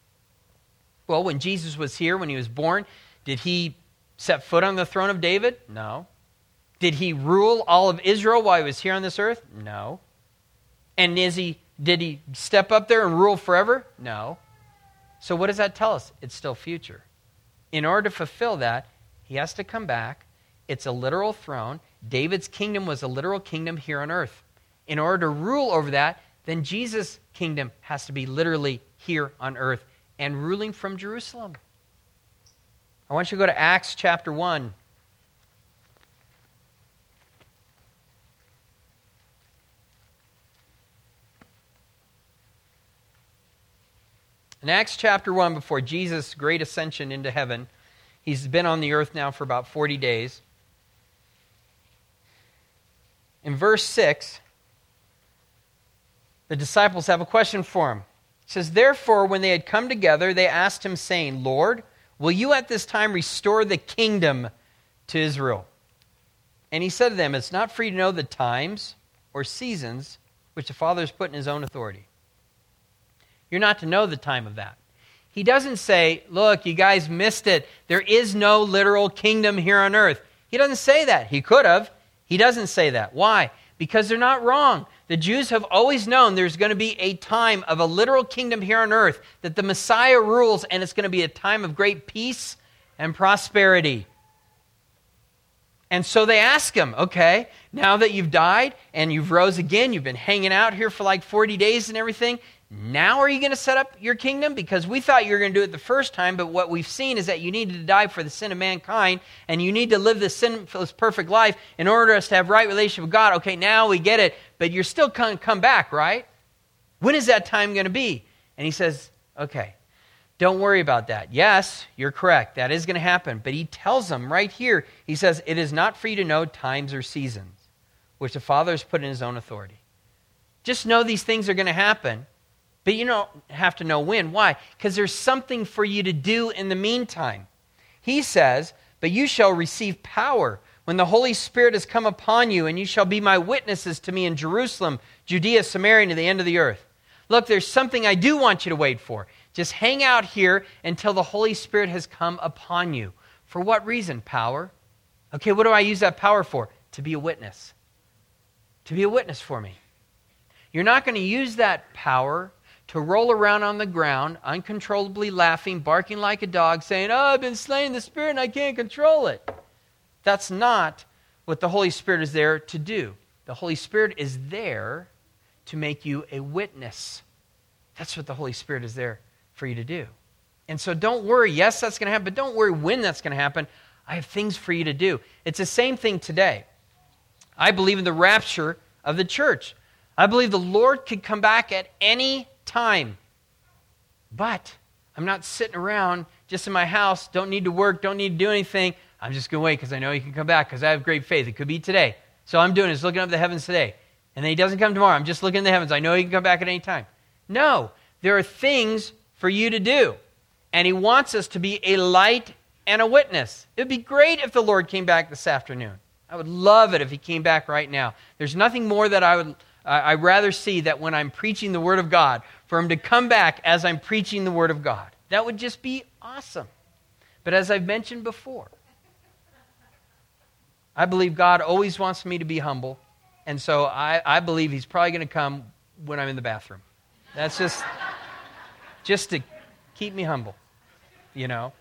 Well, when Jesus was here, when he was born, did he set foot on the throne of David? No. Did he rule all of Israel while he was here on this earth? No. And did he step up there and rule forever? No. So what does that tell us? It's still future. In order to fulfill that, he has to come back. It's a literal throne. David's kingdom was a literal kingdom here on earth. In order to rule over that, then Jesus' kingdom has to be literally here on earth and ruling from Jerusalem. I want you to go to Acts chapter 1. In Acts chapter 1, before Jesus' great ascension into heaven, he's been on the earth now for about 40 days. In verse 6, the disciples have a question for him. It says, therefore, when they had come together, they asked him, saying, Lord, will you at this time restore the kingdom to Israel? And he said to them, it's not for you to know the times or seasons which the Father has put in his own authority. You're not to know the time of that. He doesn't say, look, you guys missed it. There is no literal kingdom here on earth. He doesn't say that. He could have. He doesn't say that. Why? Because they're not wrong. The Jews have always known there's going to be a time of a literal kingdom here on earth, that the Messiah rules, and it's going to be a time of great peace and prosperity. And so they ask him, okay, now that you've died and you've rose again, you've been hanging out here for like 40 days and everything, now are you going to set up your kingdom? Because we thought you were going to do it the first time, but what we've seen is that you needed to die for the sin of mankind, and you need to live this sinless, perfect life in order for us to have right relationship with God. Okay, now we get it, but you're still going to come back, right? When is that time going to be? And he says, okay, don't worry about that. Yes, you're correct. That is going to happen. But he tells them right here, he says, it is not for you to know times or seasons, which the Father has put in his own authority. Just know these things are going to happen. But you don't have to know when. Why? Because there's something for you to do in the meantime. He says, but you shall receive power when the Holy Spirit has come upon you, and you shall be my witnesses to me in Jerusalem, Judea, Samaria, and to the end of the earth. Look, there's something I do want you to wait for. Just hang out here until the Holy Spirit has come upon you. For what reason? Power. Okay, what do I use that power for? To be a witness. To be a witness for me. You're not going to use that power to roll around on the ground, uncontrollably laughing, barking like a dog, saying, oh, I've been slaying the Spirit and I can't control it. That's not what the Holy Spirit is there to do. The Holy Spirit is there to make you a witness. That's what the Holy Spirit is there for you to do. And so don't worry. Yes, that's going to happen, but don't worry when that's going to happen. I have things for you to do. It's the same thing today. I believe in the rapture of the church. I believe the Lord could come back at any time. But I'm not sitting around just in my house, don't need to work, don't need to do anything. I'm just going to wait because I know He can come back because I have great faith. It could be today. So all I'm doing is looking up the heavens today. And then He doesn't come tomorrow. I'm just looking at the heavens. I know He can come back at any time. No, there are things for you to do. And He wants us to be a light and a witness. It would be great if the Lord came back this afternoon. I would love it if He came back right now. There's nothing more that I'd rather see that when I'm preaching the Word of God, for Him to come back as I'm preaching the Word of God. That would just be awesome. But as I've mentioned before, I believe God always wants me to be humble. And so I believe He's probably going to come when I'm in the bathroom. That's just to keep me humble, you know.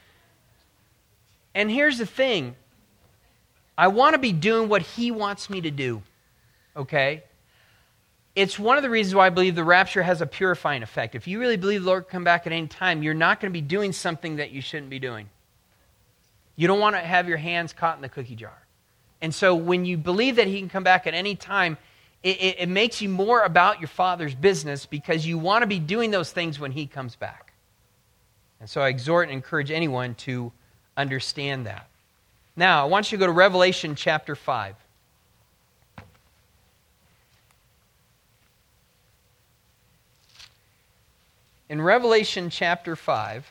And here's the thing. I want to be doing what He wants me to do, okay? It's one of the reasons why I believe the rapture has a purifying effect. If you really believe the Lord will come back at any time, you're not going to be doing something that you shouldn't be doing. You don't want to have your hands caught in the cookie jar. And so when you believe that He can come back at any time, it makes you more about your Father's business because you want to be doing those things when He comes back. And so I exhort and encourage anyone to understand that. Now, I want you to go to Revelation chapter 5. In Revelation chapter 5,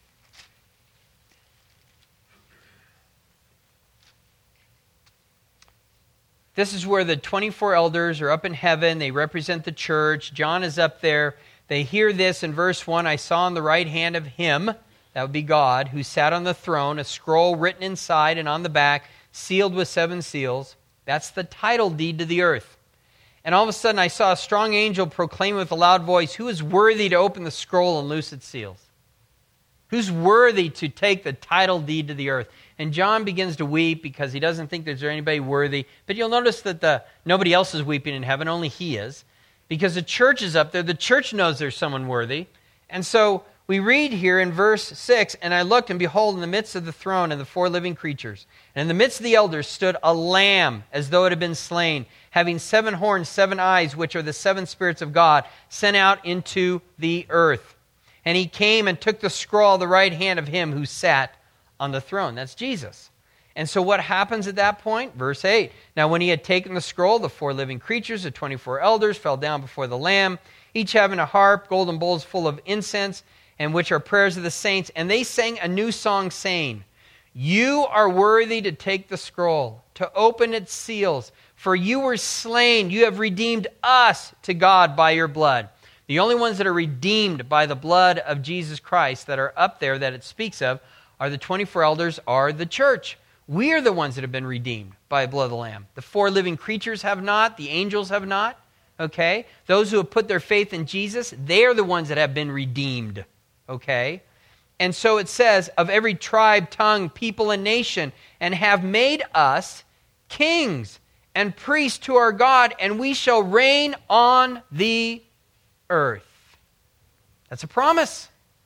this is where the 24 elders are up in heaven. They represent the church. John is up there. They hear this in verse 1, I saw on the right hand of Him, that would be God, who sat on the throne, a scroll written inside and on the back, sealed with 7 seals. That's the title deed to the earth. And all of a sudden I saw a strong angel proclaim with a loud voice, who is worthy to open the scroll and loose its seals? Who's worthy to take the title deed to the earth? And John begins to weep because he doesn't think there's anybody worthy. But you'll notice that nobody else is weeping in heaven, only he is. Because the church is up there. The church knows there's someone worthy. And so we read here in verse 6, and I looked, and behold, in the midst of the throne and the 4 living creatures, and in the midst of the elders stood a lamb, as though it had been slain, having 7 horns, 7 eyes, which are the 7 spirits of God, sent out into the earth. And He came and took the scroll of the right hand of Him who sat on the throne. That's Jesus. And so what happens at that point? Verse 8. Now when He had taken the scroll, the 4 living creatures, the 24 elders, fell down before the Lamb, each having a harp, golden bowls full of incense, and which are prayers of the saints. And they sang a new song, saying, You are worthy to take the scroll, to open its seals, for You were slain. You have redeemed us to God by Your blood. The only ones that are redeemed by the blood of Jesus Christ that are up there that it speaks of are the 24 elders, are the church. We are the ones that have been redeemed by the blood of the Lamb. The 4 living creatures have not. The angels have not. Okay? Those who have put their faith in Jesus, they are the ones that have been redeemed. Okay? And so it says, of every tribe, tongue, people, and nation, and have made us kings and priests to our God, and we shall reign on the earth. That's a promise.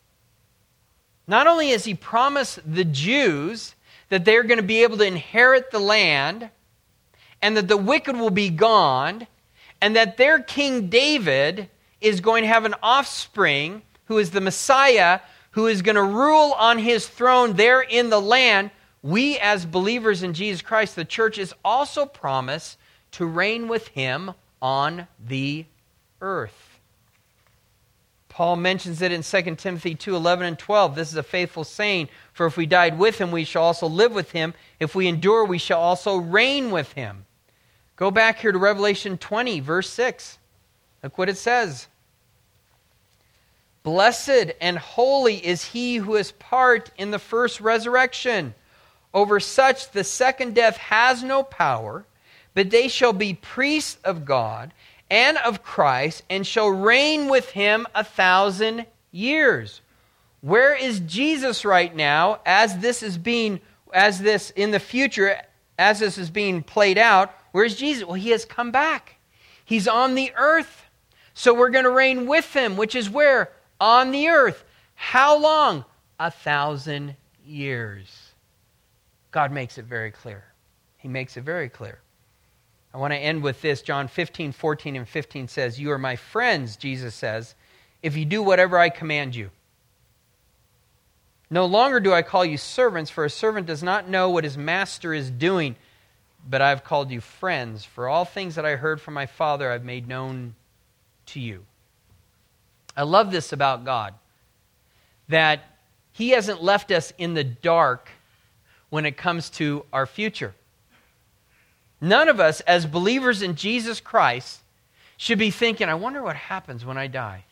Not only has He promised the Jews that they're going to be able to inherit the land, and that the wicked will be gone, and that their King David is going to have an offspring who is the Messiah, who is going to rule on His throne there in the land. We as believers in Jesus Christ, the church, is also promised to reign with Him on the earth. Paul mentions it in 2 Timothy 2:11 and 12. This is a faithful saying, for if we died with Him, we shall also live with Him. If we endure, we shall also reign with Him. Go back here to Revelation 20, verse 6. Look what it says. Blessed and holy is he who has part in the first resurrection. Over such the second death has no power, but they shall be priests of God and of Christ, and shall reign with Him 1,000 years. Where is Jesus right now as this is being played out? Where is Jesus? Well, He has come back. He's on the earth. So we're going to reign with him, which is where? On the earth. How long? 1,000 years. God makes it very clear. He makes it very clear. I want to end with this. John 15, 14 and 15 says, "You are my friends," Jesus says, "if you do whatever I command you. No longer do I call you servants, for a servant does not know what his master is doing, but I've called you friends, for all things that I heard from my Father I've made known to you." I love this about God, that he hasn't left us in the dark when it comes to our future. None of us, as believers in Jesus Christ, should be thinking, I wonder what happens when I die.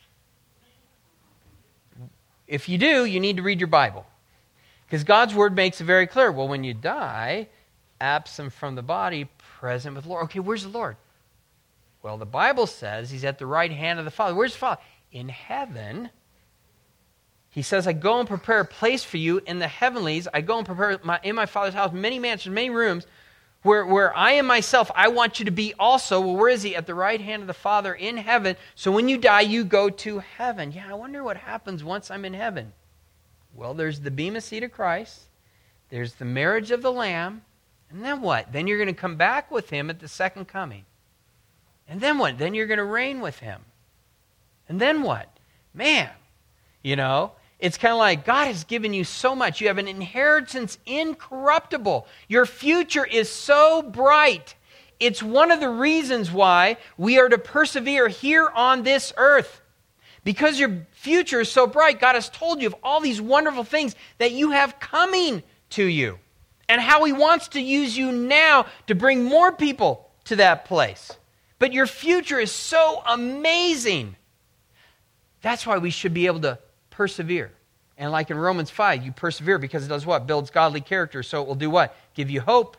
If you do, you need to read your Bible. Because God's Word makes it very clear. Well, when you die, absent from the body, present with the Lord. Okay, where's the Lord? Well, the Bible says he's at the right hand of the Father. Where's the Father? In heaven. He says, I go and prepare a place for you in the heavenlies. I go and prepare in my Father's house many mansions, many rooms, where I am myself, I want you to be also. Well, where is he? At the right hand of the Father in heaven. So when you die, you go to heaven. Yeah, I wonder what happens once I'm in heaven. Well, there's the bema seat of Christ. There's the marriage of the Lamb. And then what? Then you're going to come back with him at the second coming. And then what? Then you're going to reign with him. And then what? Man, it's kind of like God has given you so much. You have an inheritance incorruptible. Your future is so bright. It's one of the reasons why we are to persevere here on this earth. Because your future is so bright, God has told you of all these wonderful things that you have coming to you. And how he wants to use you now to bring more people to that place. But your future is so amazing. That's why we should be able to persevere. And like in Romans 5, you persevere because it does what? Builds godly character. So it will do what? Give you hope.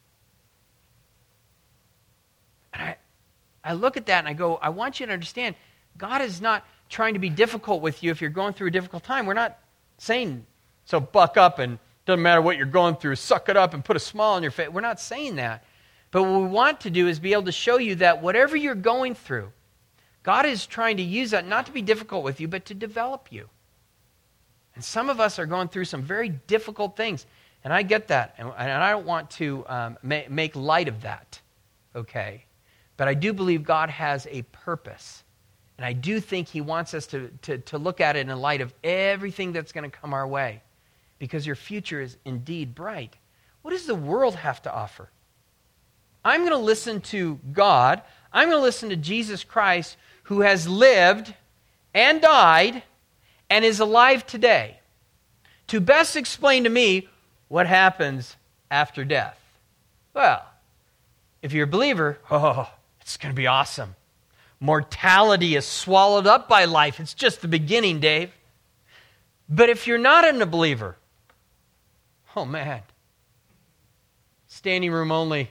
And I look at that and I go, I want you to understand, God is not trying to be difficult with you if you're going through a difficult time. We're not saying, so buck up and doesn't matter what you're going through, suck it up and put a smile on your face. We're not saying that. But what we want to do is be able to show you that whatever you're going through, God is trying to use that not to be difficult with you, but to develop you. And some of us are going through some very difficult things. And I get that. And I don't want to make light of that. Okay? But I do believe God has a purpose. And I do think he wants us to look at it in light of everything that's going to come our way. Because your future is indeed bright. What does the world have to offer? I'm going to listen to God. I'm going to listen to Jesus Christ, who has lived and died and is alive today, to best explain to me what happens after death. Well, if you're a believer, it's going to be awesome. Mortality is swallowed up by life. It's just the beginning, Dave. But if you're not a believer, oh man, standing room only.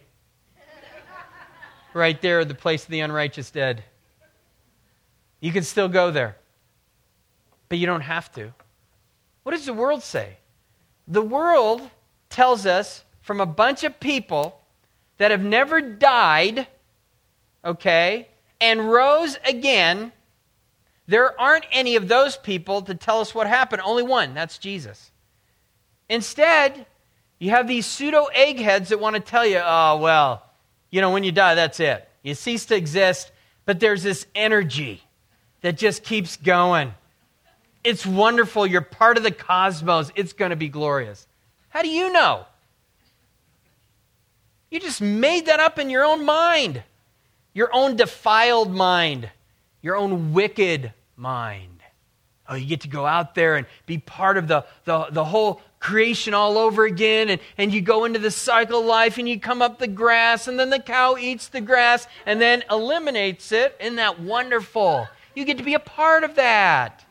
Right there, the place of the unrighteous dead. You can still go there. But you don't have to. What does the world say? The world tells us from a bunch of people that have never died, okay, and rose again, there aren't any of those people to tell us what happened. Only one, that's Jesus. Instead, you have these pseudo eggheads that want to tell you, oh, well, when you die, that's it. You cease to exist, but there's this energy that just keeps going. It's wonderful. You're part of the cosmos. It's going to be glorious. How do you know? You just made that up in your own mind. Your own defiled mind. Your own wicked mind. Oh, you get to go out there and be part of the whole creation all over again, and you go into the cycle of life, and you come up the grass, and then the cow eats the grass, and then eliminates it. Isn't that wonderful? You get to be a part of that.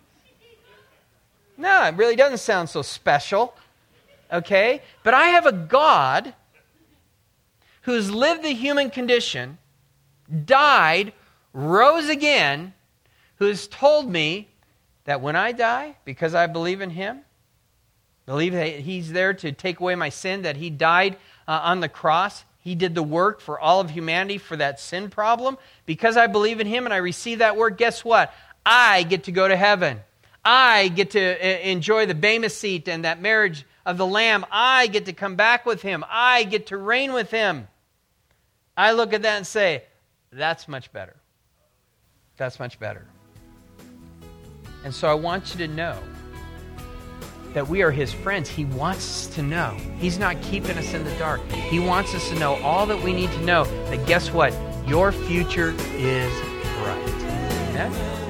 No, it really doesn't sound so special, okay? But I have a God who's lived the human condition, died, rose again, who has told me that when I die, because I believe in him, believe that he's there to take away my sin, that he died on the cross, He did the work for all of humanity for that sin problem. Because I believe in him and I receive that work, guess what? I get to go to heaven. I get to enjoy the Bema seat and that marriage of the Lamb. I get to come back with him. I get to reign with him. I look at that and say, that's much better. That's much better. And so I want you to know that we are his friends. He wants us to know. He's not keeping us in the dark. He wants us to know all that we need to know. That guess what? Your future is bright. Amen?